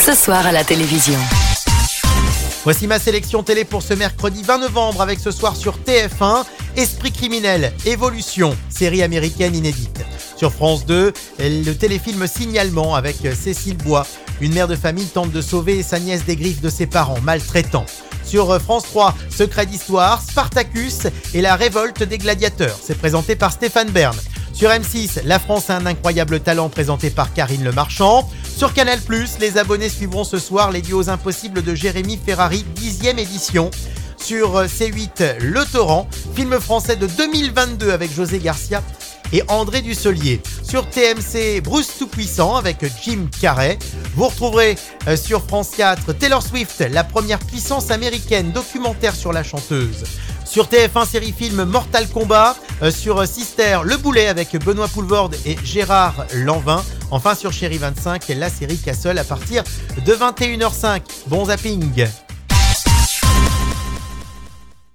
ce soir à la télévision. Voici ma sélection télé pour ce mercredi 20 novembre avec ce soir sur TF1, Esprit criminel, Évolution, série américaine inédite. Sur France 2, le téléfilm Signalement avec Cécile Bois. Une mère de famille tente de sauver sa nièce des griffes de ses parents maltraitants. Sur France 3, Secret d'histoire, Spartacus et la révolte des gladiateurs. C'est présenté par Stéphane Bern. Sur M6, La France a un incroyable talent présenté par Karine Le Marchand. Sur Canal+, les abonnés suivront ce soir les duos impossibles de Jérémy Ferrari, 10e édition. Sur C8, Le Torrent, film français de 2022 avec José Garcia et André Dussolier. Sur TMC, Bruce Tout-Puissant avec Jim Carrey. Vous retrouverez sur France 4 Taylor Swift, la première puissance américaine, documentaire sur la chanteuse. Sur TF1 série-film Mortal Kombat, sur Sister, Le Boulet avec Benoît Poulvorde et Gérard Lanvin. Enfin sur Chérie 25, la série Castle à partir de 21h05. Bon zapping!